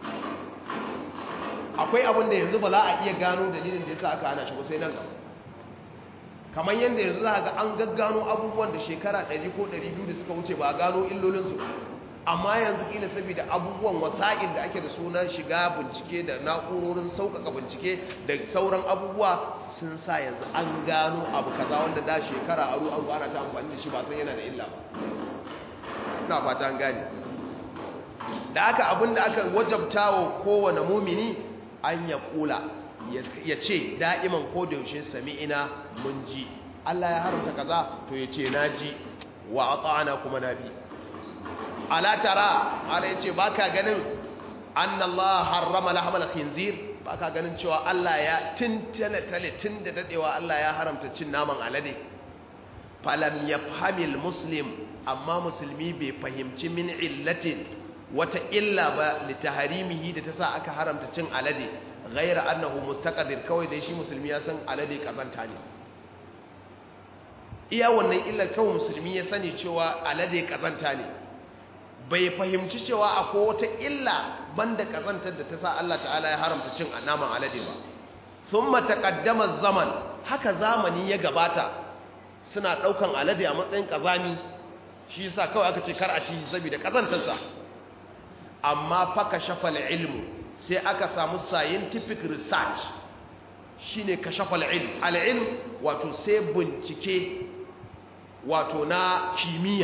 Speaker 1: akwai abin da yanzu ba za a iya gano dalilin da yasa aka hana shi ba sai nan gaba kamar yanda yanzu za ga an gaggano abubuwan da shekara 100 ko 200 da suka wuce ba a gano illolinsu amma yanzu kila saboda abubuwan wasa'il da ake da sunan shiga bincike da na'urorin sauƙaƙa bincike da sauran abubuwa sun sa yanzu an gano abu kaza wanda da shekara aru an ana ta amfani da shi ba san yana da illa ba ina fata an gane da aka abinda aka wajabta wa kowane mumini an ya kula ya ce da'iman ko da yaushe sami'ina mun ji Allah ya haramta kaza to ya ce na ji wa ata'ana kuma na bi ala tara ala yace baka ganin annallahu harrama lahmal khinzir baka ganin cewa Allah ya tintale tun da dadewa Allah ya haramta cin naman alade falam yafhamil muslim amma musulmi bai fahimci min illatin wata illa ba li taharimihi da ta sa aka haramta cin alade ghaira annahu mustaqdir kawai dai shi musulmi ya san alade kazanta ne iya wannan illar kawai musulmi ya sani cewa alade kazanta ne bai fahimci cewa akwai wata illa banda kazantar da ta sa Allah ta'ala ya haramta cin naman alade ba thumma taqaddama zaman haka zamani ya gabata suna daukan alade a matsayin kazami shi yasa kawai aka ce kar a ci saboda kazantar sa amma fa kashafa ilmu sai aka samu scientific research shine kashafa ilm al-ilm wato sai bincike wato na kimiyya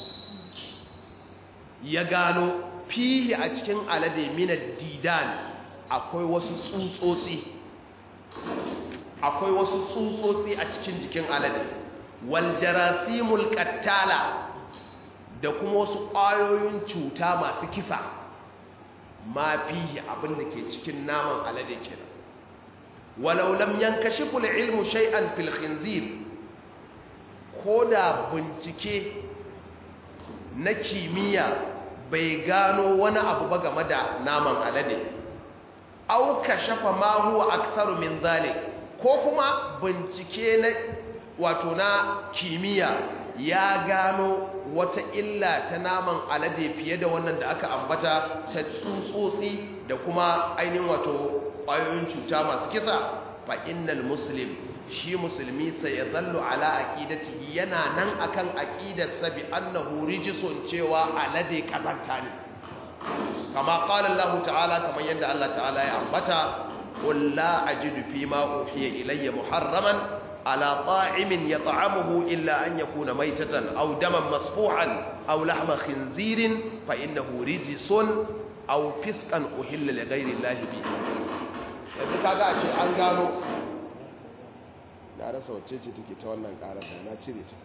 Speaker 1: ya gano fihi a cikin alade minad didan akwai wasu tsutsotsi a cikin jikin alade wal jarasimul qattala da kuma wasu ƙwayoyin cuta masu kisa ma fihi abin da ke cikin naman alade kenan walau lam yankashifu al-ilmu shay'an fil khinzir koda bincike na kimiyya bai gano wani abu ba game da naman alade au kashafa ma huwa aktharu min zalik ko kuma bincike na wato na kimiyya ya gano wata illa ta naman alade fiye da wannan da aka ambata ta tsutsotsi da kuma ainihin wato ƙwayoyin cuta masu kisa fa innal muslim shi musulmi sai ya zallu ala aqidatihi yana nan akan aqidarsa bi annahu rijsun cewa alade kazanta ne kama qala Allah ta'ala kamar yadda Allah ta'ala ya ambata qul la ajidu fi ma uhiya ilayya muharraman ala ta'imin yat'amuhu illa an yakuna maytatan aw daman masfu'an aw lahma khinzirin fa innahu rijsun aw fisqan uhilla li ghayri Allah bi yanzu kaga a ce an gano na rasa wacce ce take ta wannan karar da na cire ta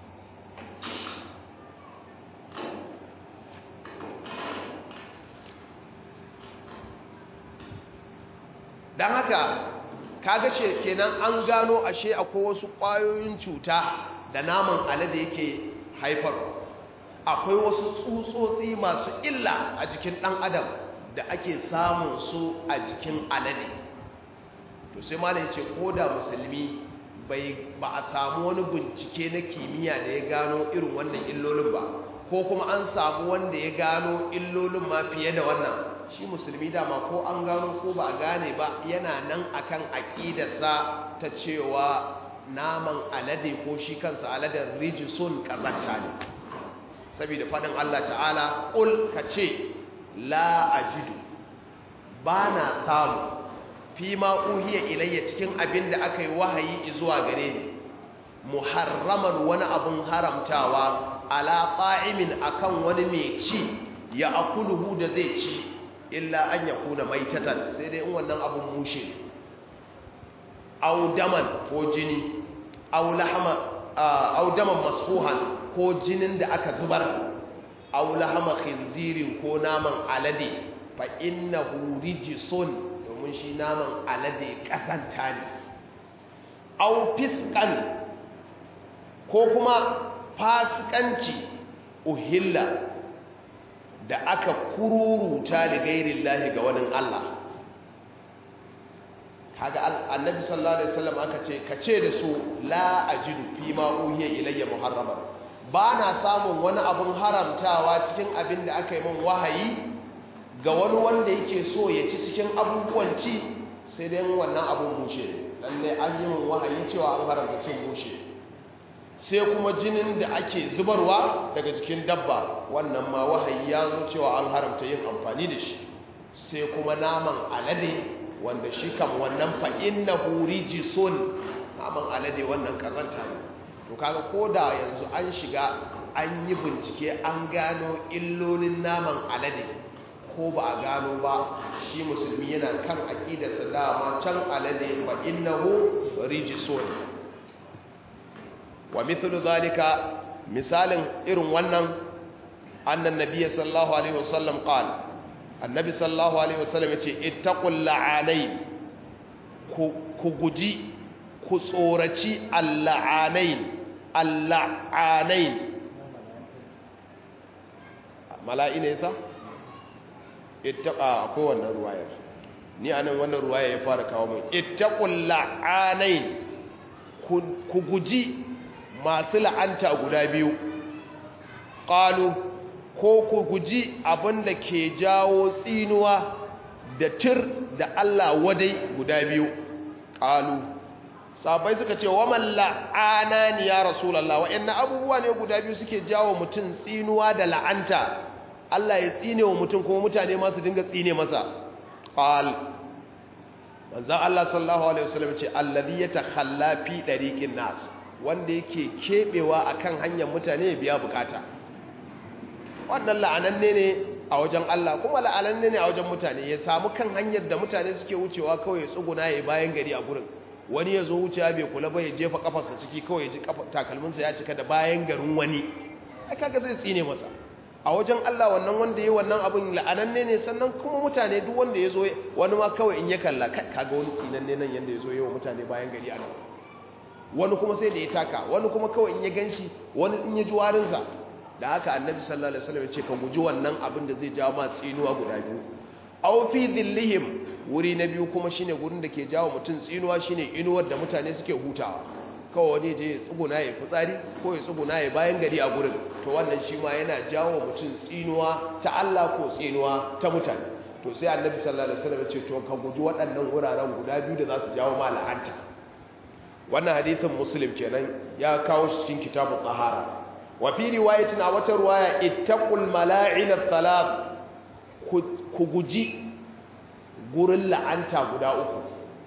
Speaker 1: don haka kaga ce kenan an gano ashe akwai wasu ƙwayoyin cuta da naman alade yake haifar akwai wasu tsutsotsi masu illa a jikin ɗan adam da ake samun su a jikin alade to sai malam ce ko da musulmi ba a samu wani bincike na kimiyya da ya gano irin wannan illolin ba ko kuma an samu wanda ya gano illolin ma fiye da wannan shi musulmi dama ko an gano ko ba a gane ba yana nan akan aƙidarsa ta cewa naman alade ko shi kansa aladen rijisun kazanta ne saboda faɗin Allah ta'ala ƙul ka ce la ajidu ba na samu fi ma uhiya ilayya cikin abin da aka yi wahayi zuwa gare ni muharraman wani abun haramtawa ala qa'imin akan wani mai ci ya akuluhu da zai ci illa an yakuna maitatan sai dai in wannan abun mushe aw daman ko jini aw lahama aw daman masfuhan ko jinin da aka zubar aw lahama khinzirin ko naman alade fa innahu rijsun domin shi naman alade kasanta ne au fiskan ko kuma fasikanci uhilla da aka kururuta da gairin lahi ga wani Allah kaga annabi sallallahu alaihi wasallam aka ce kace da su la ajidu fi ma uhiya ilayya muharraman ba na samun wani abun haramtawa cikin abin da aka yi min wahayi ga wani wanda yake so ya ci cikin abubuwan ci sai dai wannan abun bushe lalle an yi min wahayi cewa an haramta cin bushe sai kuma jinin da ake zubarwa daga jikin dabba wannan ma wahayi ya zo cewa an haramta yin amfani da shi sai kuma naman alade wanda shi kan wannan fa innahu rijsun naman alade wannan kazanta ne to kaga koda yanzu an shiga an yi bincike an gano illolin naman alade ko ba a gano ba shi musulmi yana kan aqidarsa dama can alade fa innahu rijsun wa mithlu zalika misalin irin wannan annan nabiyyi sallallahu alaihi wasallam qala annabi sallallahu alaihi wasallam yace ittaqul la'anain ku guji ku tsoraci al-la'anain mala'ina yasa ittaqa akwai wannan ruwayar ni anan wannan ruwaya ya fara kawo mun ittaqul la'anain ku guji masu la'anta guda biyu qalu ko ku guji abinda ke jawo tsinuwa da tir da Allah wadai guda biyu qalu sahabbai suka ce wa man la'anani ya rasulullah wa inna abubuwa ne guda biyu suke jawo mutun tsinuwa da la'anta Allah ya tsine wa mutum kuma mutane ma su dinga tsine masa qal manzo Allah sallallahu alaihi wasallam ce alladhi yatakhalla fi dariqin nas wanda yake kebewa akan hanyar mutane ya biya bukata wannan la'ananne ne a wajen Allah kuma la'ananne ne a wajen mutane ya samu kan hanyar da mutane suke wucewa kawai ya tsuguna ya bayan gari a gurin wani ya zo wucewa bai kula ba ya jefa kafarsa ciki kawai ya ji takalminsa ya cika da bayan garin wani ai kaga zai tsine masa a wajen Allah wannan wanda yayi wannan abin la'ananne ne sannan kuma mutane duk wanda ya zo wani ma kawai in ya kalla kaga wani tsinanne nan yanda ya zo yawa mutane bayan gari a nan wani kuma sai da ya taka wani kuma kawai in ya ganshi wani in ya ji warinsa da haka annabi sallallahu alaihi wasallam ya ce ka guji wannan abin da zai jawo ma tsinuwa guda biyu aw fi dhillihim wuri na biyu kuma shine gurin da ke jawo mutun tsinuwa shine inuwar da mutane suke hutawa kawai wani je ya tsuguna ya fitsari ko ya tsuguna ya bayan gari a gurin to wannan shi ma yana jawo mutun tsinuwa ta Allah ko tsinuwa ta mutane to sai annabi sallallahu alaihi wasallam ya ce to ka guji waɗannan wuraren guda biyu da za su jawo ma la'anta wannan hadithin muslim kenan ya kawo shi cikin kitabut tahara wa fi riwayatin a wata riwaya ittaqul mala'in ath-thalath ku guji gurin la'anta guda uku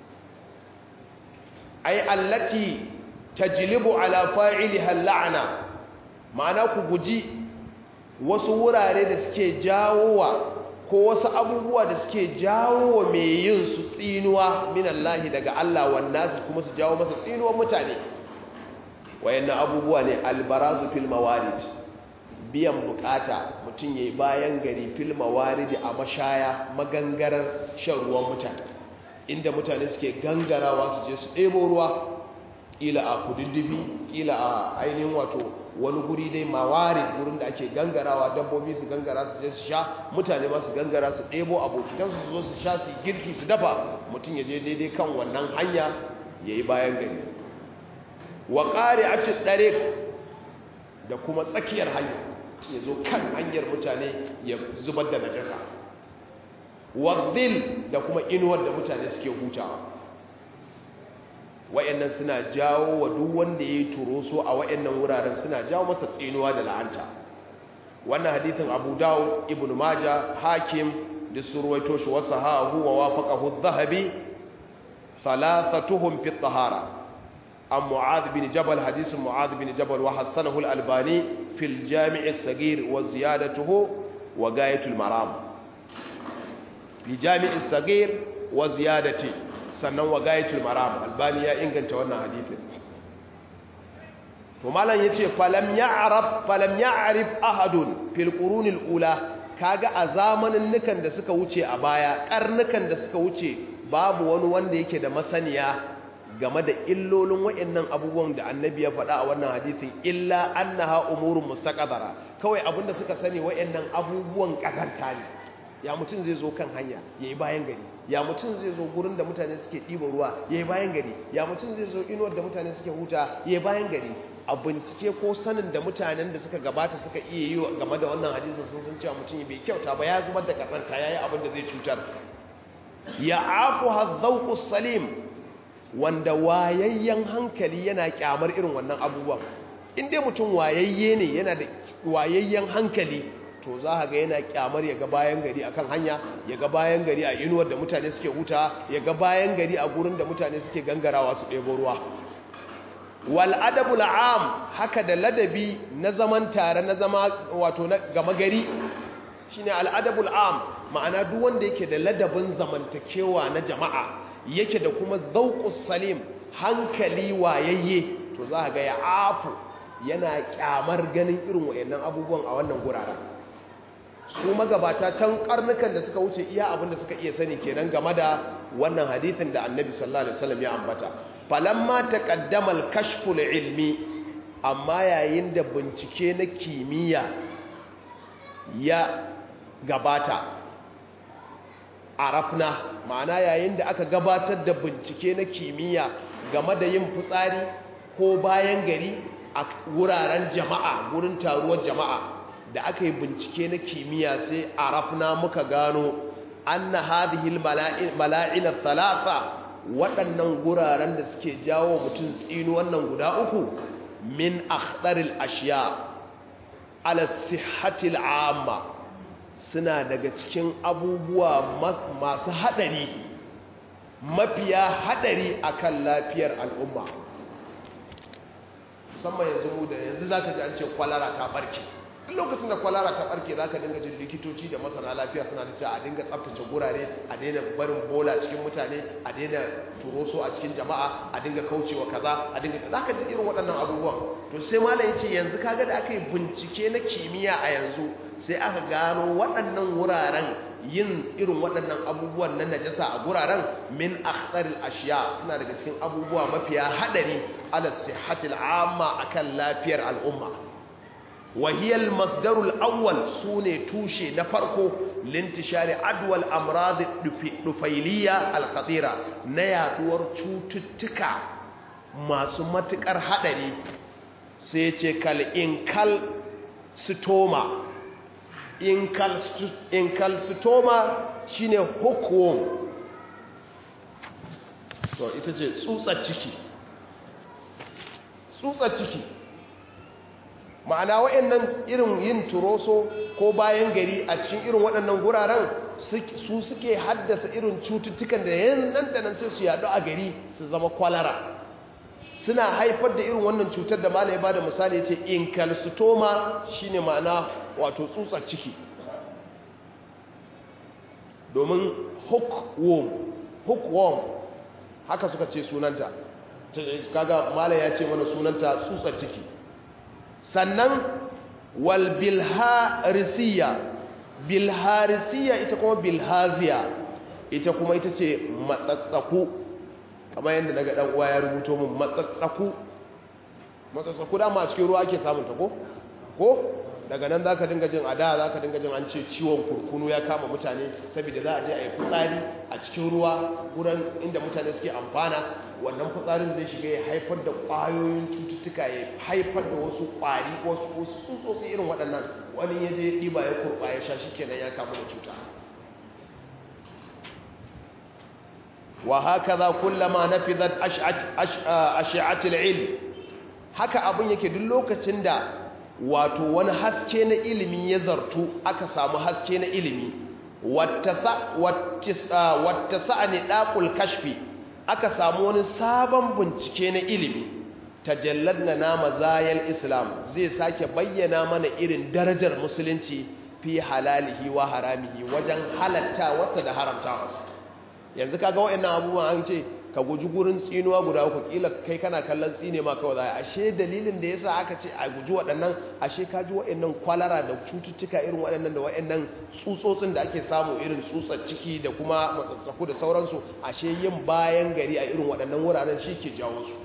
Speaker 1: ay allati tajlibu ala fa'iliha al-la'na ma'ana ku guji wasu wurare da suke jawowa ko wasu abubuwa da suke jawowa mai yin su tsinuwa minallahi daga Allah wannan kuma su jawo masa tsinuwar mutane wayannan abubuwa ne albarazu fil mawarid biyan bukata mutum yayi bayan gari fil mawarid a mashaya magangarar shan ruwan mutane inda mutane suke gangarawa su je su ɗebo ruwa ila a kududdufi ila a ainihin wato wani guri dai mawarid gurin da ake gangarawa dabbobi su gangara su je su sha mutane ma su gangara su ɗebo abokitansu su zo su sha su girki su dafa mutum ya je daidai kan wannan hanya yayi bayan gari wa qari'atu tariq da kuma tsakiyar hanya ya zo kan hanyar mutane ya zubar da najasa wa dhil da kuma inuwar da mutane suke hutawa wayannan suna jawo wa duk wanda yayi turoso a wayannan wuraren suna jawo masa tsinuwa da la'anta wannan hadithin Abu Dawud Ibn Majah Hakim da surwaito shi wa sahahu wa wafaqahu adh-Dhahabi thalathatuhum fi at-tahara عن معاذ بن جبل حديث معاذ بن جبل وحسنه الألباني في الجامع الصغير وزيادته وغاية المرام الجامع الصغير وزيادته سنن وغاية المرام الألباني يا إنجن تونا حديث ومالا يتي فلم يعرف أحد في القرون الأولى kaga a zamanin nukan da suka wuce a baya karnukan da suka wuce babu wani wanda yake da masaniya game da illolin wayannan abubuwan da annabi ya faɗa a wannan hadisin illa annaha umurun mustaqadara kawai abinda suka sani wayannan abubuwan kazanta ne ya mutun zai zo kan hanya yayi bayan gari ya mutun zai zo gurin da mutane suke ɗiba ruwa yayi bayan gari ya mutun zai zo inuwar da mutane suke huta yayi bayan gari a bincike ko sanin da mutanen da suka gabata suka iya yi game da wannan hadisin sun san cewa mutum bai kyauta ba ya zubar da kazanta yayi abin da zai cutar ya afu hazzauqus salim wanda wayayyen hankali yana kyamar irin wannan abubuwan in dai mutum wayayye ne yana da wayayyen hankali to za ka ga yana kyamar ya ga bayan gari akan hanya ya ga bayan gari a inuwar da mutane suke huta ya ga bayan gari a gurin da mutane suke gangarawa su ɗebo ruwa wal adabul am haka da ladabi na zaman tare na zama wato na gama gari shine al adabul am ma'ana duk wanda yake da ladabin zamantakewa na jama'a yake da kuma zauqus salim hankali wayayye to za ga ya afu yana kyamar ganin irin wayannan abubuwan a wannan guraren su magabata tan karnukan da suka wuce iya abinda suka iya sani kenan game da wannan hadisin da annabi sallallahu alaihi wasallam ya ambata falamma taqaddama al-kashfu al-ilmi amma yayin da bincike na kimiyya ya gabata arafna ma'ana yayin da aka gabatar da bincike na kimiyya game da yin fitsari ko bayan gari a wuraren jama'a gurin taruwar jama'a da aka yi bincike na kimiyya sai arafna muka gano anna hadhihi al-mala'in ath-thalatha waɗannan guraren da suke jawo mutum tsino wannan guda uku min akhtaril ashiya ala sihhatil amma suna daga cikin abubuwa masu hadari mafiya hadari akan lafiyar al'umma musamman yanzu da yanzu zaka ji an ce kwalara ta barke lokacin da kwalara ta barke za ka dinga jin likitoci da masana lafiya suna da cewa a dinga tsaftace gurare, a daina barin bola cikin mutane, a daina turoso a cikin jama'a, a dinga kaucewa kaza, a dinga za ka ji irin waɗannan abubuwan. To sai malam ya ce yanzu kaga da aka yi bincike na kimiyya a yanzu sai aka gano waɗannan wuraren yin irin waɗannan abubuwan na najasa a guraren min akhtaril ashiya suna daga cikin abubuwa mafiya hadari ala sihhatil amma akan lafiyar al'umma. وهي المصدر الأول سوني توشي نفرقو لانتشار عدوى الأمراض النفيلية الخطيرة نيادور تشوتتكا ما سمتك أرحدني سيتكال إنكال ستوما إنكال ستوما شيني هوكوم so ita ce tsutsar ciki ma'ana wa'annan irin yin turoso ko bayan gari a cikin irin waɗannan guraren su suke haddasa irin cututtukan da yanzu da nan sai su yaɗu a gari su zama kwalara, suna haifar da irin wannan cutar da malai ba da misali ce incalcitoma shine ma'ana wato tsutsar ciki, domin hookworm haka suka ce sunanta, kaga malai ya ce mana sunanta tsutsar ciki. Sannan wal bilharisiya ita kuma bilhaziya ita kuma ita ce matsatsaku, kamar yadda daga dan uwa ya rubuto mun matsatsaku dama a cikin ruwa ake samun ta ko daga nan zaka dinga jin zaka dinga jin an ce ciwon kurkunu ya kama mutane saboda za a je a yi fitsari a cikin ruwa gurin inda mutane suke amfana, wannan fitsarin zai shiga ya haifar da ƙwayoyin cututtuka, ya haifar da wasu ƙwari wasu tsutsotsi irin waɗannan, wani ya je ɗiba ya kurɓa ya sha shi kenan ya kamu da cuta. wa haka za kullama nafizat ashi'atul ilm, haka abin yake duk lokacin da wato wani haske na ilimi ya zartu, aka samu haske na ilimi wata sa'ani ɗaƙul kashfi, aka samu wani sabon bincike na ilimi tajalladna na mazayal islam, zai sake bayyana mana irin darajar musulunci fi halalihi wa haramihi, wajen halatta wasa da haramta wasu. yanzu kaga waɗannan abubuwan an ce ka guji gurin tsinuwa guda uku, kila kai kana kallon tsine ma kawai zai, ashe dalilin da yasa aka ce a guji waɗannan, ashe ka ji waɗannan kwalara da cututtuka irin waɗannan da waɗannan tsutsotsin da ake samu irin tsutsar ciki da kuma matsatsaku da sauransu, ashe yin bayan gari a irin waɗannan wuraren shi ke jawo su.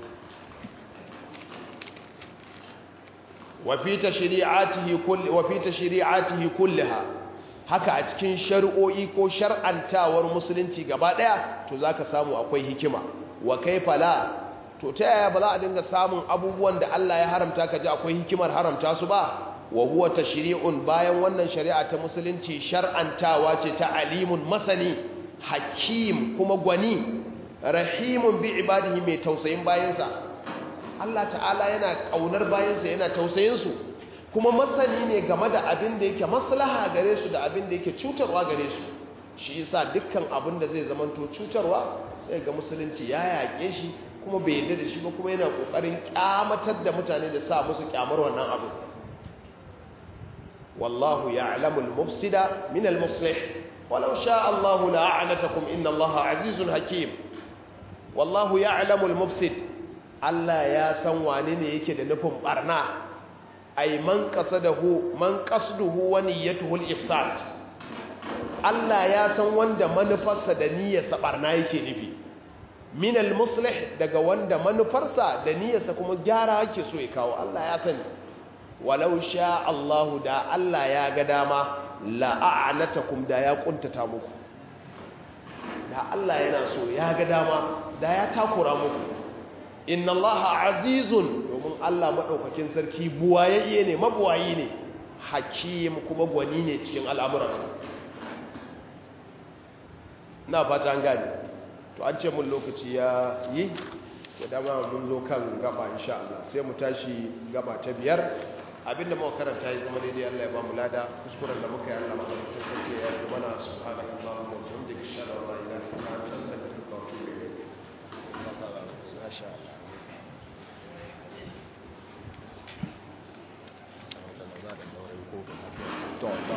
Speaker 1: wa fi tashri'atihi kullaha, haka a cikin shari'o'i ko shar'antawar musulunci gaba daya to zaka samu akwai hikima. wa kaifa la, to ta yaya ba za a dinga samun abubuwan da Allah ya haramta ka ji akwai hikimar haramta su ba? wa huwa tashri'un, bayan wannan shari'a ta musulunci shar'antawa ce ta alimun masani, hakim kuma gwani, rahimun bi ibadihi mai tausayin bayansa. Allah ta'ala yana kaunar bayansa, yana tausayin su, kuma masani ne game da abin da yake maslaha gare su da abin da yake cutarwa gare su. shi yasa dukkan abin da zai zamanto cutarwa sai ga musulunci ya yaƙe shi kuma bai yarda da shi ba, kuma yana kokarin kyamatar da mutane da sa musu kyamar wannan abu. wallahu ya'lamu al-mufsida min al-muslih walau sha'a Allahu la'anatakum inna Allaha 'azizun hakim. wallahu ya'lamu al-mufsid, Allah ya san wane ne yake da nufin barna, ay man qasduhu wa niyyatuhu al-ifsad. Allah ya san wanda manufarsa da niyyarsa barna yake nufi, min al-muslih, daga wanda manufarsa da niyyarsa kuma gyara yake so ya kawo. Allah ya sani. walau sha Allah, da Allah ya ga dama la'anatakum, da ya kuntata muku. da Allah yana so ya ga dama da ya takura muku. inna Allaha azizun, domin Allah madaukakin sarki buwayayye ne, mabuwayi ne, hakim kuma gwani ne cikin al'amuransa. na fata an gane. to an ce mun lokaci ya yi, da dama mun zo kan gaba insha Allah, sai mu tashi gaba ta 5. abinda muka karanta ya zama daidai Allah ya ba mu lada, kuskuren da muka yi Allah madaukakin sarki ya yi mana. subhanakallahumma wa bihamdika ashhadu an la ilaha illa anta astaghfiruka wa atubu ilayk. masha Allah. to